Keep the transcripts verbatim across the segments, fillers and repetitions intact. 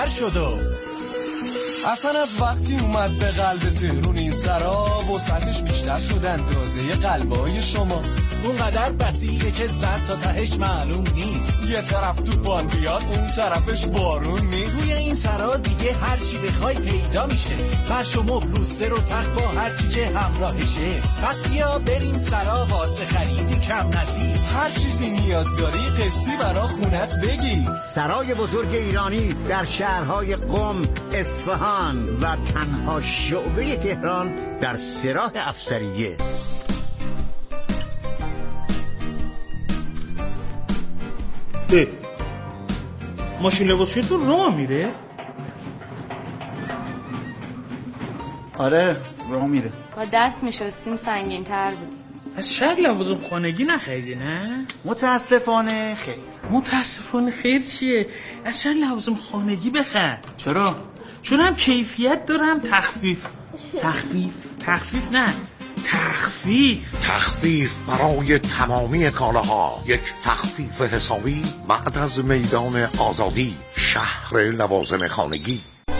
شد و اصلا از وقتی اومد به قلب تهرون این سراب و سطحش بیشتر شد اندازه قلبای شما. اونقدر بسیجه که زد تا تهش معلوم نیست. یه طرف طوفان بیاد اون طرفش بارون نیست. روی این سرا دیگه هر چی بخوای پیدا میشه. فرش و مبل و سر و تخت با هر چی که همراهشه. پس بیا بریم سرا واسه خریدی کم نزید. هر چیزی نیاز داری قسطی برا خونت بگی. سرای بزرگ ایرانی در شهرهای قم، اصفهان و تنها شعبه تهران در سراح افسریه. اه. ماشین لباسشویی تو راه میره؟ آره راه میره. با دست میشستیم سنگین تر بود. از شهر لوازم خانگی نخریدی نه؟ متاسفانه خیر. متاسفانه خیر چیه؟ از شهر لوازم خانگی بخر. چرا؟ چون هم کیفیت دارم تخفیف. تخفیف؟ تخفیف نه تخفیف تخفیف برای تمامی کالاها. یک تخفیف حسابی بعد از میدان آزادی، شهر لوازم خانگی.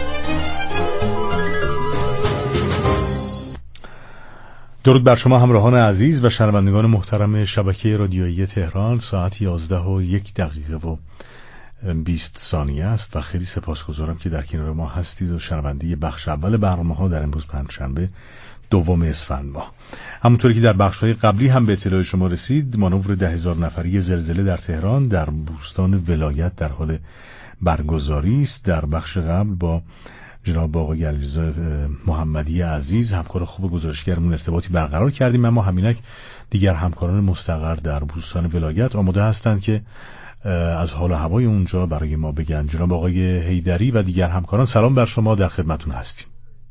درود بر شما همراهان عزیز و شنوندگان محترم شبکه رادیویی تهران. ساعت یازده و یک دقیقه و بیست ثانیه است و خیلی سپاسگزارم که در کنار ما هستید و شنونده بخش اول برنامه ها در امروز پنجشنبه دوم اسفند ماه. همونطوری که در بخش‌های قبلی هم به اطلاع شما رسید، مانور ده هزار نفری زلزله در تهران در بوستان ولایت در حال برگزاری است. در بخش قبل با جناب آقای علیرضا محمدی عزیز همکار خوب گزارشگرمون ارتباطی برقرار کردیم، اما همینک دیگر همکاران مستقر در بوستان ولایت آماده هستند که از حال و هوای اونجا برای ما بگن. جناب آقای حیدری و دیگر همکاران سلام بر شما، در خدمتون هستیم.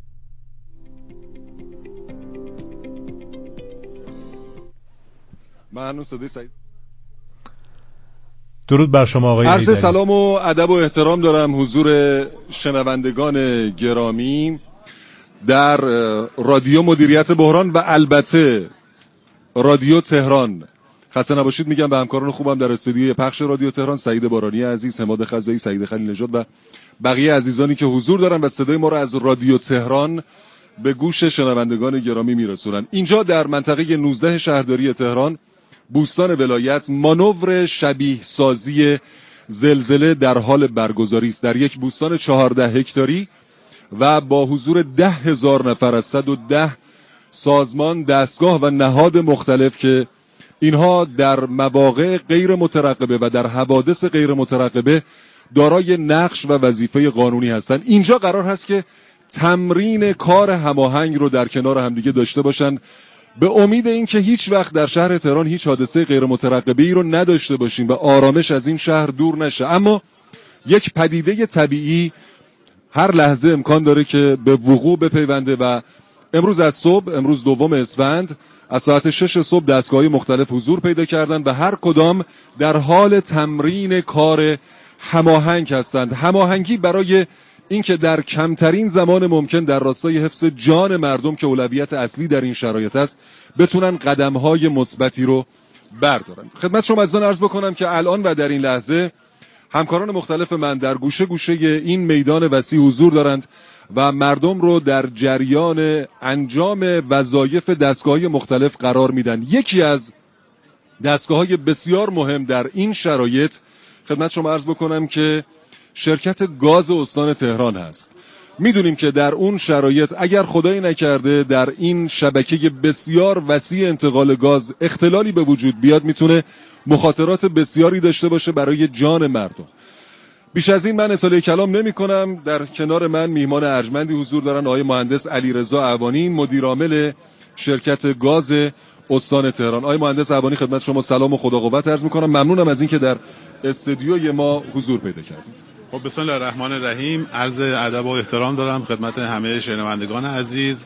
من صدای سعید. درود بر شما آقای حیدری. عرض سلام و ادب و احترام دارم حضور شنوندگان گرامی در رادیو مدیریت بحران و البته رادیو تهران. خسته نباشید میگم به همکاران خوبم در استودیوی پخش رادیو تهران، سعید بارانی عزیز، حماد خزایی، سعید خلیل نژاد و بقیه عزیزانی که حضور دارن و صدای ما را از رادیو تهران به گوش شنوندگان گرامی میرسونن. اینجا در منطقه نوزده شهرداری تهران، بوستان ولایت، مانور شبیه سازی زلزله در حال برگزاری است در یک بوستان چهارده هکتاری و با حضور ده هزار نفر از صد و ده سازمان، دستگاه و نهاد مختلف که اینها در مواقع غیر مترقبه و در حوادث غیر مترقبه دارای نقش و وظیفه قانونی هستند. اینجا قرار هست که تمرین کار هماهنگ رو در کنار همدیگه داشته باشن، به امید این که هیچ وقت در شهر تهران هیچ حادثه غیر مترقبه ای رو نداشته باشیم و آرامش از این شهر دور نشه. اما یک پدیده طبیعی هر لحظه امکان داره که به وقوع بپیونده و امروز از صبح، امروز دوم اسفند، از ساعت شش صبح دستگاه‌های مختلف حضور پیدا کردند و هر کدام در حال تمرین کار هماهنگ هستند. هماهنگی برای اینکه در کمترین زمان ممکن در راستای حفظ جان مردم که اولویت اصلی در این شرایط است بتونن قدم‌های مثبتی رو بردارن. خدمت شما عزیزان عرض بکنم که الان و در این لحظه همکاران مختلف من در گوشه گوشه این میدان وسیع حضور دارند و مردم رو در جریان انجام وظایف دستگاه‌های مختلف قرار میدن. یکی از دستگاه‌های بسیار مهم در این شرایط خدمت شما عرض بکنم که شرکت گاز استان تهران هست. میدونیم که در اون شرایط اگر خدایی نکرده در این شبکه بسیار وسیع انتقال گاز اختلالی به وجود بیاد میتونه مخاطرات بسیاری داشته باشه برای جان مردم. بیش از این من اطلاع کلام نمی کنم. در کنار من میهمان ارجمندی حضور دارن، آقای مهندس علیرضا اعوانی، مدیر عامل شرکت گاز استان تهران. آقای مهندس اعوانی خدمت شما سلام و خدا قوت عرض میکنم. ممنونم از اینکه در استودیوی ما حضور پیدا کردید. خب بسم الله الرحمن الرحیم. عرض ادب و احترام دارم خدمت همه شنوندگان عزیز،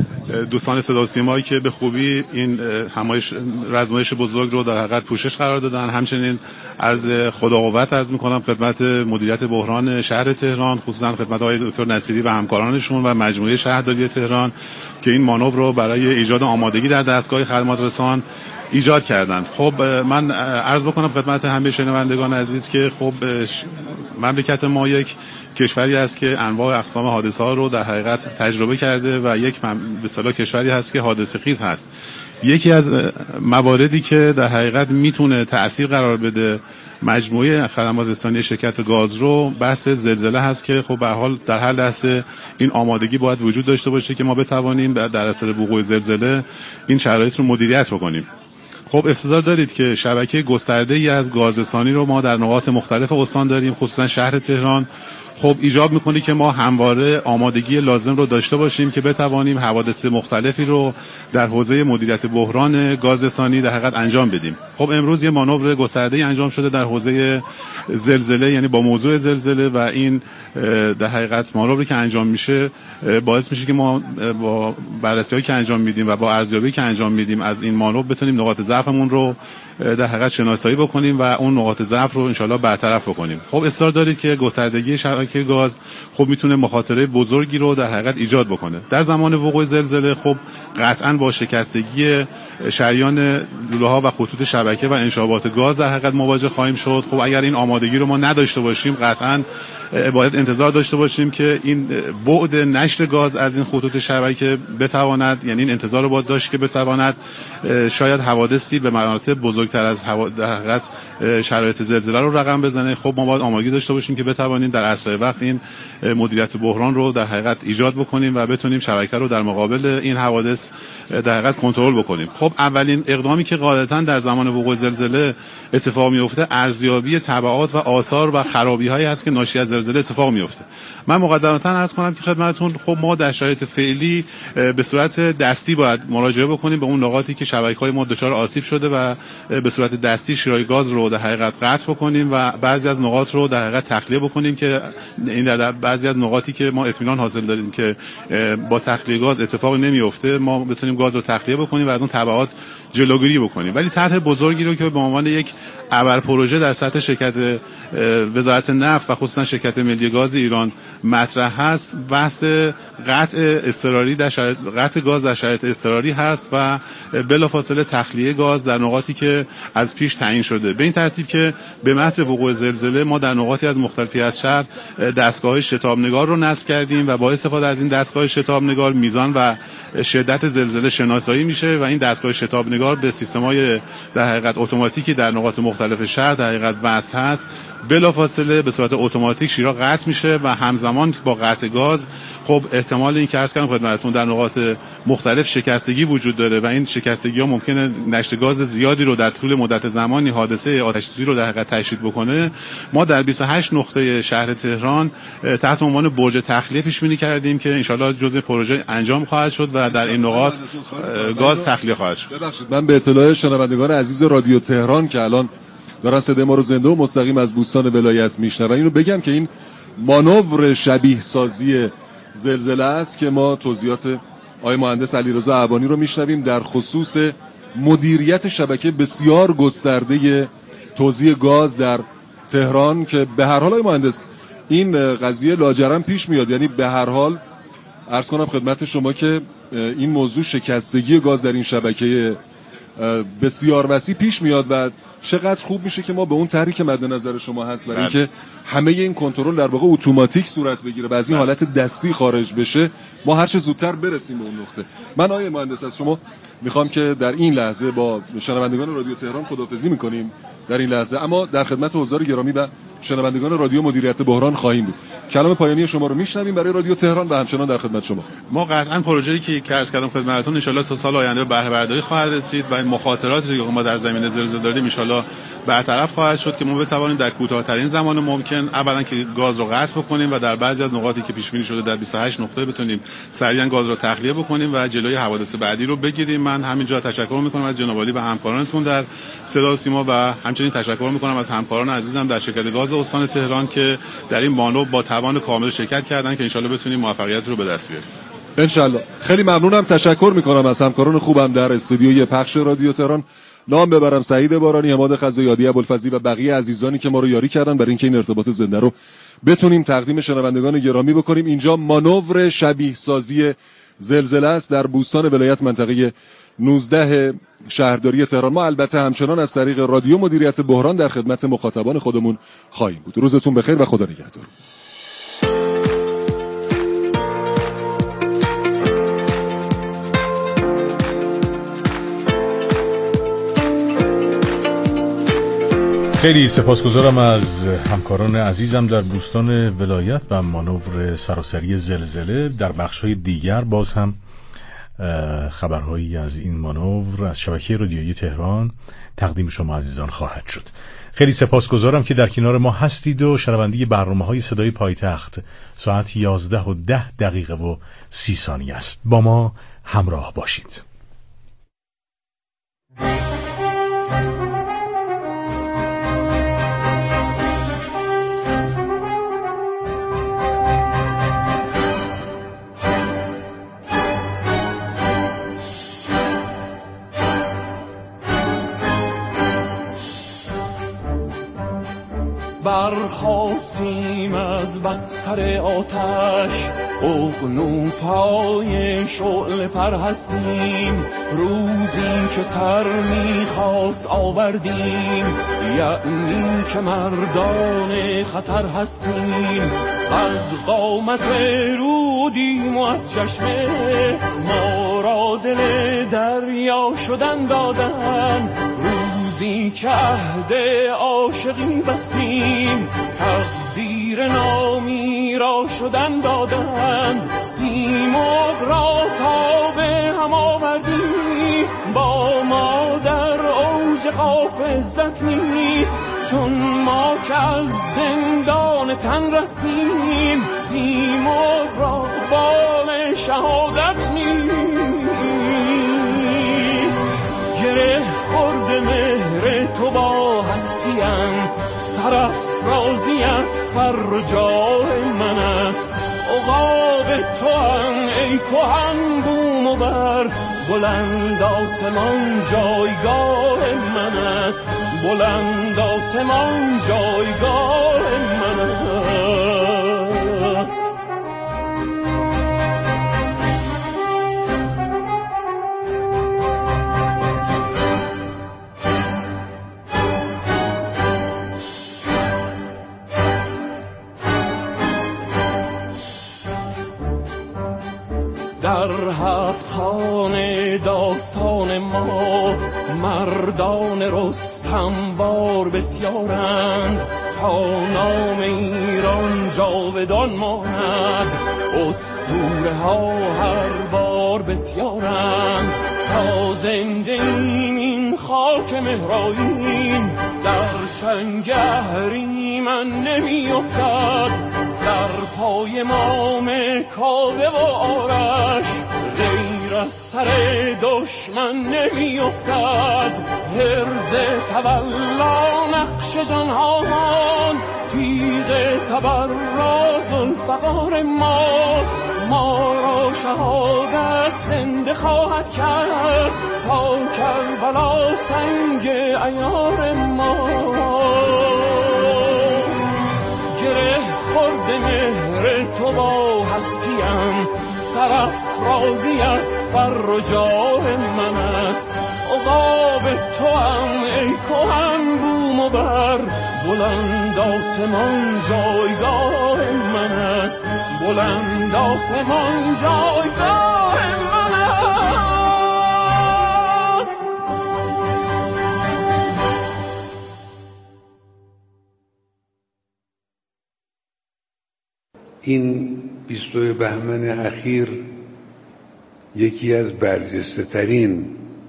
دوستان صدا و سیمایی که به خوبی این همایش رزمایش بزرگ رو در حقیقت پوشش قرار دادن. همچنین عرض خدا قوت عرض می‌کنم خدمت مدیریت بحران شهر تهران، خصوصا خدمت آقای دکتر نصیری و همکارانشون و مجموعه شهرداری تهران که این مانور رو برای ایجاد آمادگی در دستگاه خدمات رسان ایجاد کردن. خب من عرض بکنم خدمت همه شنوندگان عزیز که خب مملکت ما یک کشوری است که انواع اقسام حادثه‌ها رو در حقیقت تجربه کرده و یک به اصطلاح کشوری هست که حادثه خیز هست. یکی از مواردی که در حقیقت میتونه تأثیر قرار بده مجموعه خدمات رسانی شرکت گاز رو بحث زلزله هست که خب به هر حال در هر لحظه این آمادگی باید وجود داشته باشه که ما بتوانیم در اثر وقوع زلزله این شرایط رو مدیریت بکنیم. خب استظهار دارید که شبکه گسترده‌ای از گازرسانی رو ما در نقاط مختلف استان داریم، خصوصا شهر تهران. خب ایجاب میکنه که ما همواره آمادگی لازم رو داشته باشیم که بتوانیم حوادث مختلفی رو در حوزه مدیریت بحران گازرسانی در حقیقت انجام بدیم. خب امروز یه مانور گسترده‌ای انجام شده در حوزه زلزله، یعنی با موضوع زلزله، و این در حقیقت مانوری که انجام میشه باعث میشه که ما با بررسی‌هایی که انجام میدیم و با ارزیابی که انجام میدیم از این مانور بتونیم نقاط ضعفمون رو در حقیقت شناسایی بکنیم و اون نقاط ضعف رو انشالله برطرف بکنیم. خب اصرار دارید که گستردگی شبکه گاز خب میتونه مخاطره بزرگی رو در حقیقت ایجاد بکنه. در زمان وقوع زلزله خب قطعاً با شکستگی شریان لوله‌ها و خطوط شبکه و انشابات گاز در حقیقت مواجه خواهیم شد. خب اگر این آمادگی رو ما نداشته باشیم قطعاً باید انتظار داشته باشیم که این بعد نشت گاز از این خطوط شبکه بتواند، یعنی این انتظار رو باید داشت که بتواند شاید حوادثی به مراتب بزرگتر از در حقیقت شرایط زلزله رو رقم بزنه. خب ما باید آمادگی داشته باشیم که بتوانیم در اسرع وقت این مدیریت بحران رو در حقیقت ایجاد بکنیم و بتونیم شبکه رو در مقابل این حوادث در حقیقت کنترل بکنیم. خب اولین اقدامی که غالبا در زمان وقوع زلزله اتفاق میفته ارزیابی تبعات و آثار و خرابی‌هایی هست که ناشی از زلزله اتفاق میفته. من مقدمتاً عرض کنم که خدمتتون خب ما در شرایط فعلی به صورت دستی باید مراجعه بکنیم به اون نقاطی که شبکه‌های ما دچار آسیب شده و به صورت دستی شیرای گاز رو در حقیقت قطع بکنیم و بعضی از نقاط رو در حقیقت تخلیه بکنیم که این در بعضی از نقاطی که ما اطمینان حاصل داریم که با تخلیه گاز اتفاقی نمیفته ما بتونیم گاز رو تخلیه بکنیم و از اون تبعات جلوگیری بکنیم. ولی طرح بزرگی رو که به عنوان یک ابر پروژه در سطح شرکت وزارت نفت و خصوصا شرکت ملی گاز ایران مطرح هست، بحث قطع اضطراری در شرایط قطع گاز در شرایط اضطراری هست و بلافاصله تخلیه گاز در نقاطی که از پیش تعیین شده، به این ترتیب که به محض وقوع زلزله ما در نقاطی از مختلفی از شهر دستگاه شتابنگار رو نصب کردیم و با استفاده از این دستگاه شتابنگار میزان و شدت زلزله شناسایی میشه و این دستگاه شتابنگار به سیستم‌های در حقیقت اتوماتیکی در نقاط مختلف شهر در حقیقت وصل هست. بلافاصله به صورت اتوماتیک شیرا قطع میشه و همزمان با قطع گاز خب احتمال این که عرض کردم خدمتتون در نقاط مختلف شکستگی وجود داره و این شکستگی ها ممکنه نشت گاز زیادی رو در طول مدت زمانی حادثه آتش سوزی رو در حقیقت تشدید بکنه. ما در بیست و هشت نقطه شهر تهران تحت عنوان برج تخلیه پیش بینی کردیم که ان شاءالله جزء پروژه انجام خواهد شد و در این نقاط گاز تخلیه خواهد شد. ببخشید من به اطلاع شنوندگان عزیز رادیو تهران که الان دارن صدای ما رو زنده و مستقیم از بوستان ولایت میشنون اینو بگم که این مانور شبیه سازی زلزله است که ما توضیحات آقای مهندس علیرضا عبانی رو میشنویم در خصوص مدیریت شبکه بسیار گسترده توزیع گاز در تهران که به هر حال آقای مهندس این قضیه لاجرم پیش میاد، یعنی به هر حال عرض کنم خدمت شما که این موضوع شکستگی گاز در این شبکه بسیار وسیع پیش میاد و چقدر خوب میشه که ما به اون طرحی که مد نظر شما هست برای اینکه همه این کنترل در واقع اتوماتیک صورت بگیره و از این حالت دستی خارج بشه ما هر چه زودتر برسیم به اون نقطه. من آقای مهندس از شما میخوام که در این لحظه با شنوندگان رادیو تهران خداحافظی میکنیم در این لحظه، اما در خدمت حضار گرامی و شنوندگان رادیو مدیریت بحران خواهیم بود. کلام پایانی شما رو میشنویم برای رادیو تهران و همچنان در خدمت شما. ما قطعا پروژه‌ای که عرض کردم خدمتتون ان شاءالله تا سال آینده بهره برداری خواهد رسید و این مخاطراتی که ما در زمینه زلزله داریم ان شاءالله برطرف خواهد شد که ما بتوانیم در کوتاه‌ترین زمان ممکن اولا که گاز رو قطع بکنیم و در بعضی از نقاطی که پیش بینی شده در بیست و هشت نقطه بتونیم سریعا گاز رو تخلیه بکنیم و جلوی حوادث بعدی رو بگیریم. من همینجا تشکر می‌کنم از جناب عالی و همکارانتون در صدا و سیما و همچنین تشکر می‌کنم از همکاران عزیزم در شرکت گاز استان تهران که در این مانور با توان کامل شرکت کردن که ان شاءالله بتونیم موفقیت رو به دست بیاریم. ان شاءالله. خیلی ممنونم، تشکر می‌کنم از همکاران خوبم در استودیوی پخش رادیو تهران. نام ببرم سعید بارانی، حماد خزایادی، ابوالفضلی و بقیه عزیزانی که ما رو یاری کردن برای اینکه این ارتباط زنده رو بتونیم تقدیم شنوندگان گرامی بکنیم. اینجا مانور شبیه سازی زلزله است در بوستان ولایت منطقه نوزده شهرداری تهران. ما البته همچنان از طریق رادیو مدیریت بحران در خدمت مخاطبان خودمون خواهیم بود. روزتون بخیر و خدا نگهدار. خیلی سپاسگزارم از همکاران عزیزم در بوستان ولایت و مانور سراسری زلزله. در بخش‌های دیگر باز هم خبرهایی از این مانور از شبکه رادیویی تهران تقدیم شما عزیزان خواهد شد. خیلی سپاسگزارم که در کنار ما هستید و شنونده برنامه‌های صدای پایتخت ساعت یازده و ده دقیقه و سی ثانیه است. با ما همراه باشید. برخاستیم از بستر آتش، اقنوس های شعله پر هستیم. روزی که سر میخواست آوردیم، یعنی که مردان خطر هستیم. قد قامت رودیم و از چشمه ما را دل دریا شدن دادن. روزی که عهد عاشقی بستیم، تقدیر نامی را شدن دادند. سیمرغ را تا به هم آوردیم، با ما در اوج قاف عزت نیست. چون ما که از زندان تن رستیم، سیمرغ را بال شهادت نیست. گره خورده مهر تو با هستیم، سرافرازیت فر جای من است. عقاب تو هم ای کهن بوم و بر، بلند آسمان جایگاه من است. بلند آسمان جایگاه من است. در هفت خانه داستان ما، مردان رستموار بسیارند. تا نام ایران جاودان ماند، اسطوره ها هر بار بسیارند. تا زنده ایم این خاک مهرائیم، در چنگ اهریمن نمی افتد. در پای مام کاوه و آرش، غیر از سر دشمن نمی افتد. حرز تولا نقش جانهامان، تیغ تبرا ذوالفقار ماست. ما را شهادت زنده خواهد کرد، تا کربلا سنگ عیار ماست. گره خورده مهر تو با هستیم، سرافرازیت فر جاه من است. عقاب تو هم ای کهن بوم و بر، بلند آسمان جایگاه من است. بلند آسمان جایگاه من است. این بیستوی بهمن اخیر یکی از برجسته ترین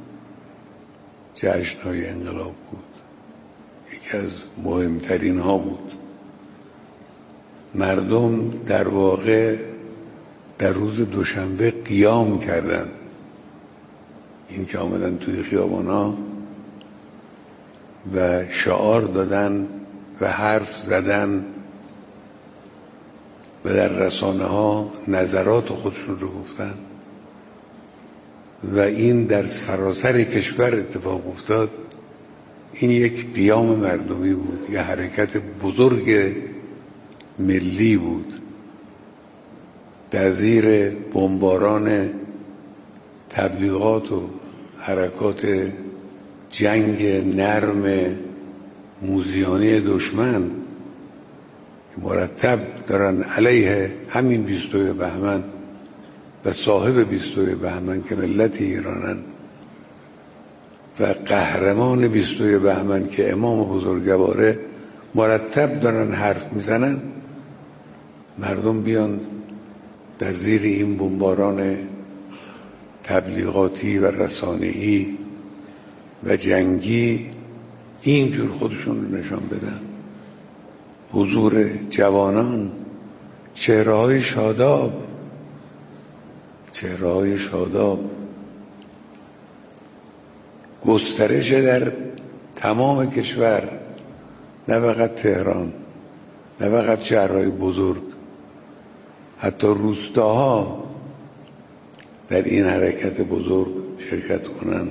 جشن‌های انقلاب بود، یکی از مهمترین ها بود. مردم در واقع در روز دوشنبه قیام کردند، این که آمدن توی خیابان‌ها و شعار دادن و حرف زدن و در رسانه ها نظرات خودشون رو گفتن و این در سراسر کشور اتفاق افتاد. این یک قیام مردمی بود، یه حرکت بزرگ ملی بود در زیر بمباران تبلیغات و حرکات جنگ نرم موذیانه دشمن که مرتب دارن علیه همین بیستوی بهمن و صاحب بیستوی بهمن که ملت ایرانن و قهرمان بیست و یک بهمن که امام بزرگواره مرتب دارن حرف میزنن، مردم بیان در زیر این بمباران تبلیغاتی و رسانه‌ای و جنگی اینجور خودشون رو نشان بدن. حضور جوانان، چهره‌های شاداب، چهره‌های شاداب، گسترش در تمام کشور، نه فقط تهران، نه فقط شهرهای بزرگ، حتی روستاها در این حرکت بزرگ شرکت کنن.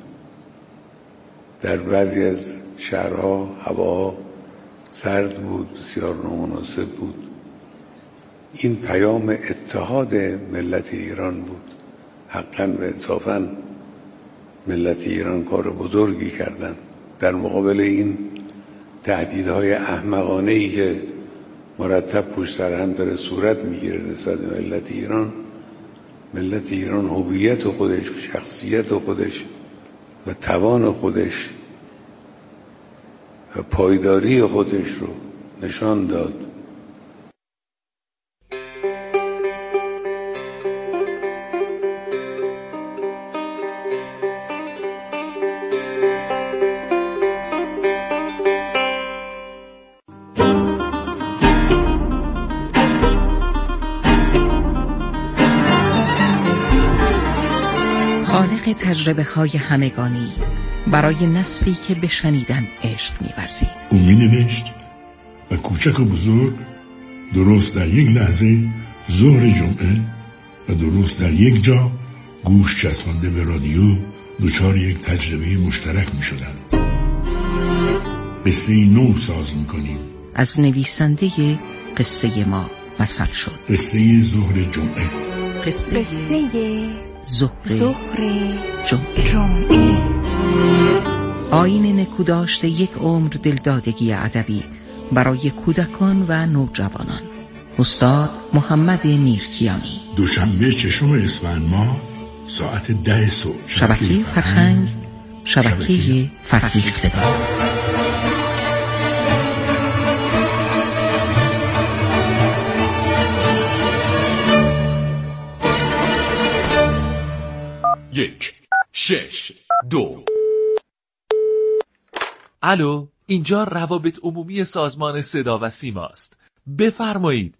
در بعضی از شهرها هوا سرد بود، بسیار نامناسب بود. این پیام اتحاد ملت ایران بود. حقا و انصافا ملت ایران کار بزرگی کردند در مقابل این تهدیدهای احمقانه‌ای که مرتب پشت سر هم داره صورت میگیره نسبت به ملت ایران. ملت ایران هویت خودش، شخصیت خودش و توان خودش و پایداری خودش رو نشان داد. خالق تجربه های همگانی برای نسلی که به شنیدن عشق می‌ورزید. او می‌نوشت و کوچک و بزرگ درست در یک لحظه ظهر جمعه و درست در یک جا گوش چسبانده به رادیو دچار یک تجربه مشترک می‌شدند. قصه نو ساز می‌کنیم. از نویسنده قصه ما مثل شد. قصه ظهر جمعه. قصه ظهر جمعه. جمعه. آیین نکوداشت یک عمر دلدادگی ادبی برای کودکان و نوجوانان. استاد محمد میرکیانی. دوشنبه ششم اسفند ماه ساعت ده صبح. شبکه فرهنگ، شبکه فرهیخته دار. یک شش دو. الو، اینجا روابط عمومی سازمان صدا و سیما است. بفرمایید.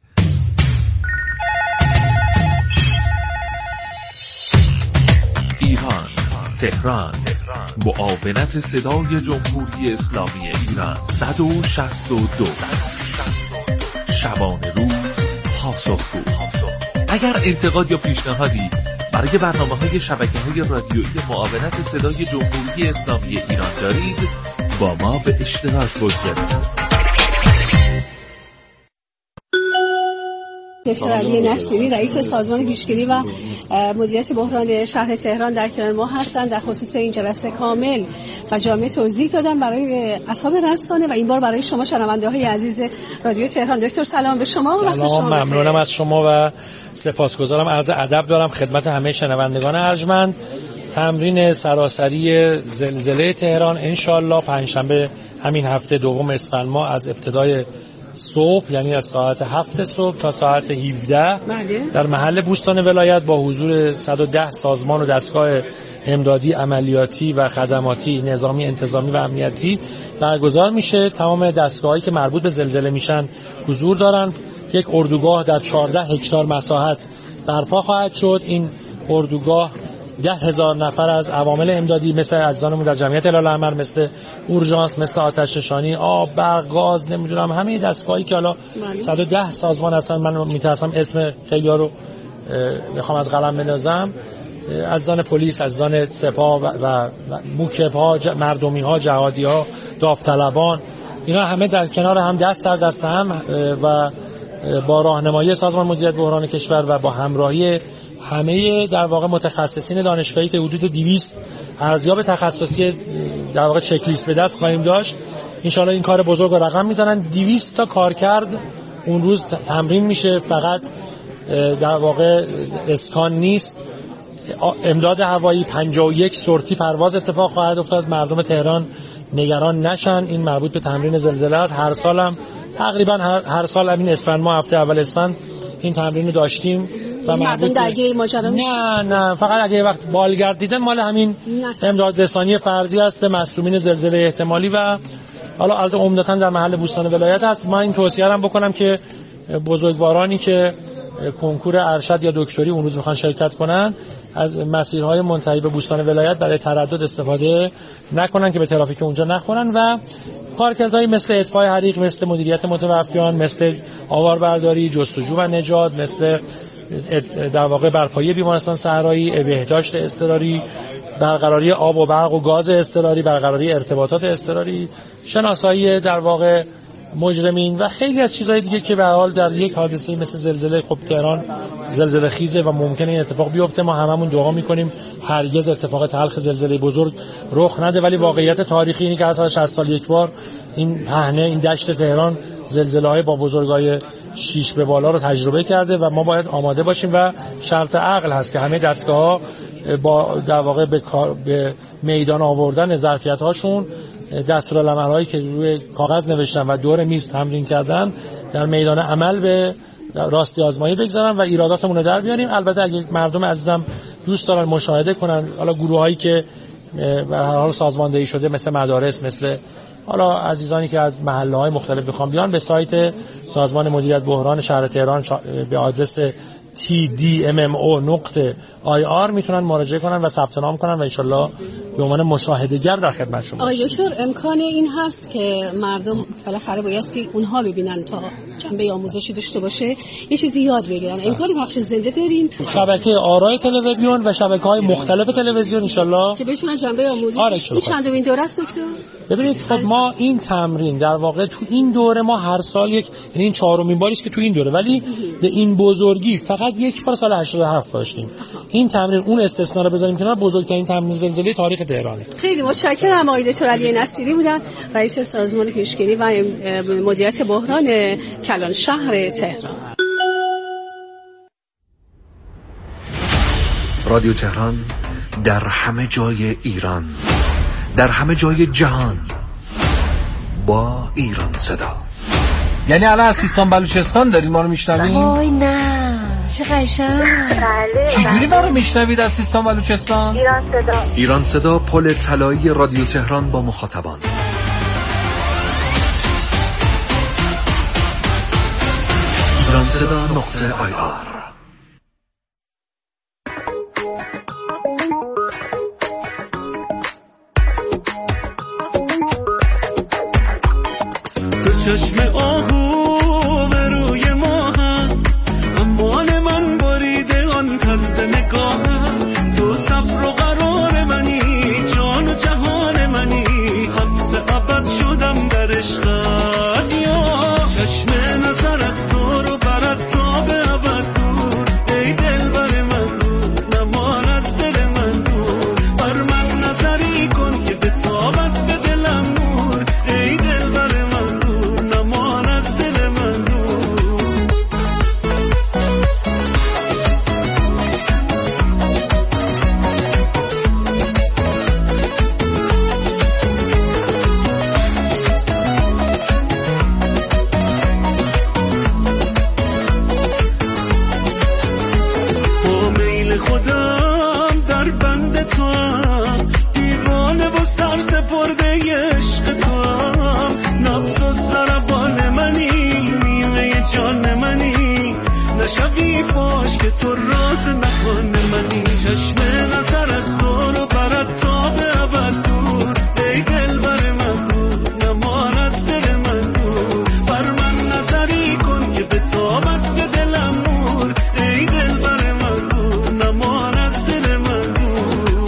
ایران، تهران، معاونت صدای جمهوری اسلامی ایران. صد و شصت و دو. شبانه روز پاسخگو. اگر انتقاد یا پیشنهادی برای برنامه‌های شبکه‌های رادیویی معاونت صدای جمهوری اسلامی ایران دارید، با ما به اشتراک بگذارید. دکتر علی نصیری رئیس سازمان پیشگیری و مدیریت بحران شهر تهران در کنار ما هستند. در خصوص این جلسه کامل و جامع توضیح دادن برای اصحاب رسانه و این بار برای شما شنونده‌های عزیز رادیو تهران. دکتر سلام به شما. سلام، ممنونم از شما و سپاسگزارم. عرض ادب دارم خدمت همه شنوندگان ارجمند. تمرین سراسری زلزله تهران انشالله پنجشنبه همین هفته دوم اسفند ماه از ابتدای صبح، یعنی از ساعت هفت صبح تا ساعت هفده در محل بوستان ولایت با حضور صد و ده سازمان و دستگاه امدادی، عملیاتی و خدماتی، نظامی، انتظامی و امنیتی برگزار میشه. تمام دستگاهایی که مربوط به زلزله میشن حضور دارن. یک اردوگاه در چهارده هکتار مساحت برپا خواهد شد. این اردوگاه ده هزار نفر از عوامل امدادی مثل عزیزانمون در جمعیت هلال احمر، مثل اورژانس، مثل آتش نشانی، آب، برق، گاز، نمیدونم همه دستگاهی که حالا صد و ده سازمان هستن، من میترسم اسم خیلی‌ها رو میخوام از قلم بندازم، عزیزان پلیس، عزیزان سپاه و, و موکب‌ها، مردمی‌ها، جهادی‌ها، داوطلبان، اینا همه در کنار هم دست در دست هم و با راهنمایی سازمان مدیریت بحران کشور و با همراهی همه در واقع متخصصین دانشگاهی که حدود دویست ارزیاب تخصصی در واقع چک لیست به دست خواهیم داشت. انشالله این کار بزرگ رو رقم میزنن. دویست تا کارکرد اون روز تمرین میشه. فقط در واقع اسکان نیست، امداد هوایی پنجاه و یک سورتی پرواز اتفاق خواهد افتاد. مردم تهران نگران نشن، این مربوط به تمرین زلزله است. هر سالم تقریبا هر, هر سال همین اسفند ما هفته اول اسفند این تمرین رو داشتیم و مردم درگیر ماجرا نه نه فقط اگه یه وقت بالگرد دیدن مال همین امداد رسانی فرضی است به مصدومین زلزله احتمالی و حالا البته عمدتاً در محل بوستان ولایت است. من این توصیه رو بکنم که بزرگوارانی که کنکور ارشد یا دکتری اون روز میخوان شرکت کنن از مسیرهای منتهی به بوستان ولایت برای تردد استفاده نکنن که به ترافیک اونجا نخورن و کارکردهای مثل اطفای حریق، مثل مدیریت متوفیان، مثل آواربرداری، جستجو و نجات، مثل در واقع برپایی بیمارستان صحرایی، بهداشت اضطراری، برقراری آب و برق و گاز اضطراری، برقراری ارتباطات اضطراری، شناسایی در واقع مجرمین و خیلی از چیزهای دیگه که به هر حال در یک حادثه مثل زلزله، خب تهران زلزله خیزه و ممکنه این اتفاق بیفته. ما هممون دعا میکنیم هرگز اتفاق تلخ زلزله بزرگ رخ نده، ولی واقعیت تاریخی اینه که هر شصت سال یک بار این پهنه، این دشت تهران زلزله‌های با بزرگای شیش به بالا رو تجربه کرده و ما باید آماده باشیم و شرط عقل هست که همه دستگاه‌ها با در واقع به, به میدان آوردن ظرفیت‌هاشون دستورالعمل‌هایی که روی کاغذ نوشتن و دور میز تمرین کردن در میدان عمل به راستی آزمایی بگذارن و ایراداتمون رو در بیاریم. البته اگه مردم عزیزم دوست دارن مشاهده کنن، حالا گروهایی که به هر حال سازماندهی شده مثل مدارس، مثل حالا عزیزانی که از محله‌های مختلف بخوام بیان، به سایت سازمان مدیریت بحران شهر تهران به آدرس تی دی ام ام او نقطه آی آر میتونن مراجعه کنن و ثبت نام کنن و انشالله به عنوان مشاهده‌گر در خدمت شما آقای دکتر امکان این هست که مردم بالاخره بایستی اونها ببینن تا جنبه آموزشی داشته باشه، یه چیزی یاد بگیرن. امکان پخش زنده دارین؟ شبکه آرای تلویزیون و شبکه‌های مختلف تلویزیون انشالله که بتونن جنبه آموزشی. آره این چندمین دوره است دکتر؟ ببینید خب ما این تمرین در واقع تو این دوره ما هر سال یک، یعنی این چهارمین باری است که تو این دوره، ولی به این بزرگی فقط یک بار سال هشتاد و هفت داشتیم. این تمرین اون استثنا رو بذاریم کنار، بزرگترین تمرین زلزله تاریخ تهرانه. خیلی متشکرم. آقای دکتر علی نصیری بودن، رئیس سازمان پیشگیری و مدیریت بحران کلان شهر تهران. رادیو تهران در همه جای ایران، در همه جای جهان، با ایران صدا. یعنی الان از سیستان بلوچستان دارید ما رو میشنوید؟ وای نه چه قشنگ. بله. چجوری ما رو میشنوید از سیستان بلوچستان؟ ایران صدا. ایران صدا، پل طلایی رادیو تهران با مخاطبان. ایران صدا نقطه آی آر. چشم آهو به روی ما هم، امان من بریده آن طرز نگاهم. تو صبر و قرار منی، جان و جهان منی، حبس ابد شدم در عشقت. یا چشم نظر از تو رو برد تا به ابد دور، ای دل بر من رو نمان از دل من دور. بر من نظری کن که به تابت به دلم نور، ای دل بر من نمان از دل من دور. با میل خودم در بند تو هم، دیوانه و سر سپرده عشق تو هم. نبض و ضربان منی، نیمه جان منی، نشوی فاش که تو راز نهان منی. چشم نظر از تو رو برد تا به ابد دور، ای دل بر من رو نمان از دل من دور. بر من نظری کن که به تابت به دلم نور، ای دل بر من رو نمان از دل من دور.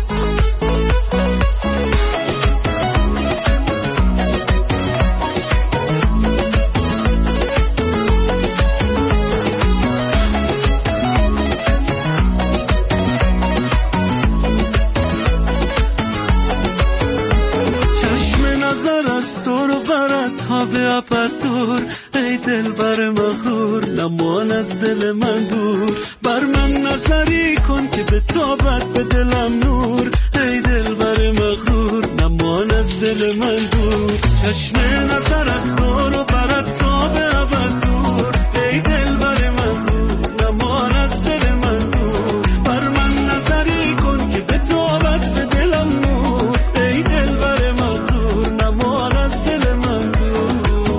نظر از تو رو برد تا به ابد دور، ای دل بر مغرور نمان نمان از دل من دور. بر من نظری کن که به تابت به دلم نور. ای دل بر مغرور نمان از دل من دور. چشم نظر از تو رو برد تا به ابد دور. ای دل بر مغرور نمان از دل من دور. بر من نظری کن که به تابت به دلم نور. ای دل بر مغرور نمان از دل من دور.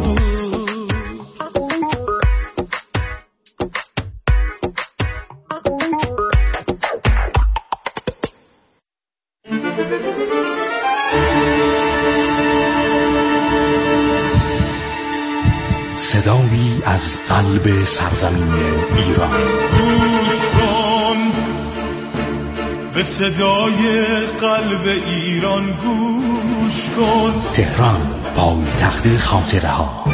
صدایی از قلب سرزمین ایران. گوش کن به صدای قلب ایران، گوش کن. تهران، پایتخت خاطره ها.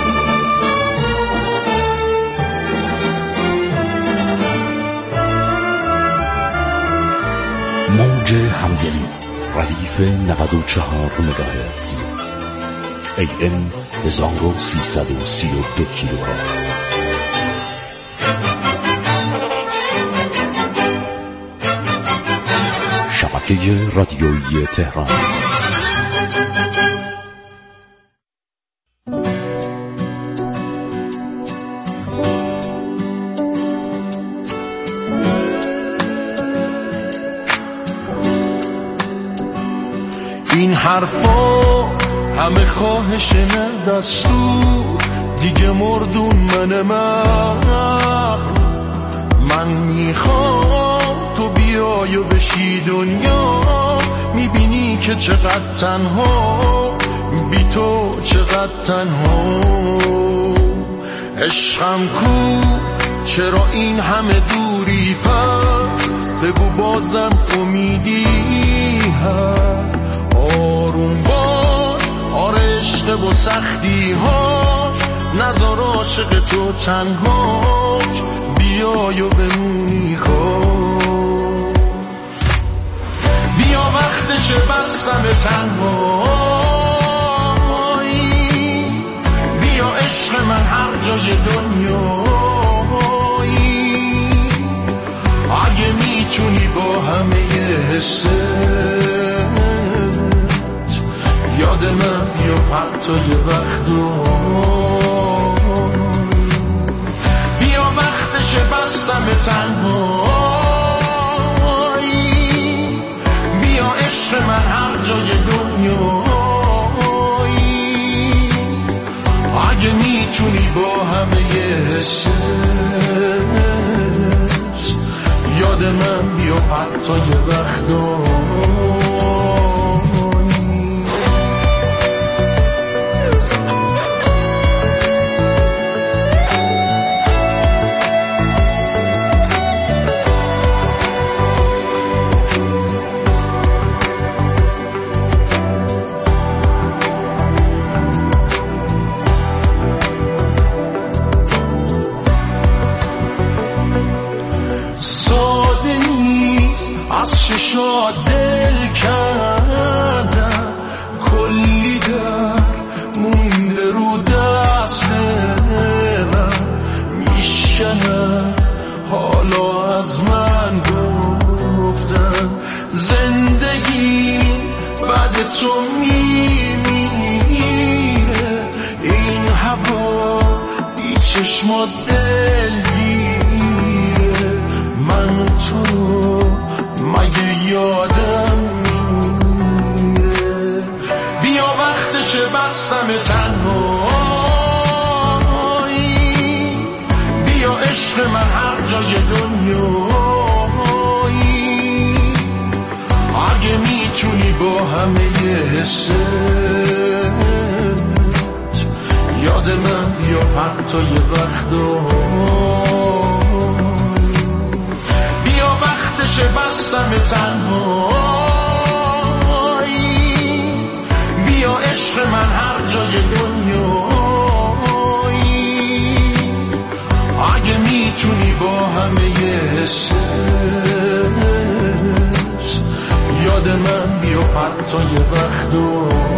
موج همدلی، ردیف نود و چهار مگاهرتز، ای ام هزار و سیصد و سی و دو کیلوهرتز. شبکه رادیویی تهران. این حرفا همه خواهش نه دستور، دیگه مردون من مغل. من میخوام تو بیای و بشی دنیا، میبینی که چقدر تنها، بی تو چقدر تنها. عشقم کو چرا این همه دوری، پس بگو بازم امیدی هست. آروم باش، آره عشق و سختی هاش، نذار عاشق تو تنهاش، بیای و بمونی خوش. بیا وقتش بستم تنهایی، بیا عشق من هر جای دنیایی. اگه میتونی با همه حست یاد من بیا حتی یه وقتا. بیا وقتش بستم تنهایی، بیا عشق من هر جای دنیایی. اگه میتونی با همه حست یاد من بیا حتی یه وقتا. چشا دل کردم، کلی در مونده رو دست من، میشکنم حالا از من گفتن. زندگی بعد تو میمیره، این هوا بی چشمات دلگیره. من تو مگه یادم میره؟ بیا وقتش بستم تنهایی، بیا عشق من هر جای دنیایی. اگه میتونی با همه حست یاد من بیا حتی یه وقتا. بیا وقتش بستم تنهایی، بیا عشق من هر جای دنیایی. اگه میتونی با همه حست یاد من بیا حتی یه وقتا.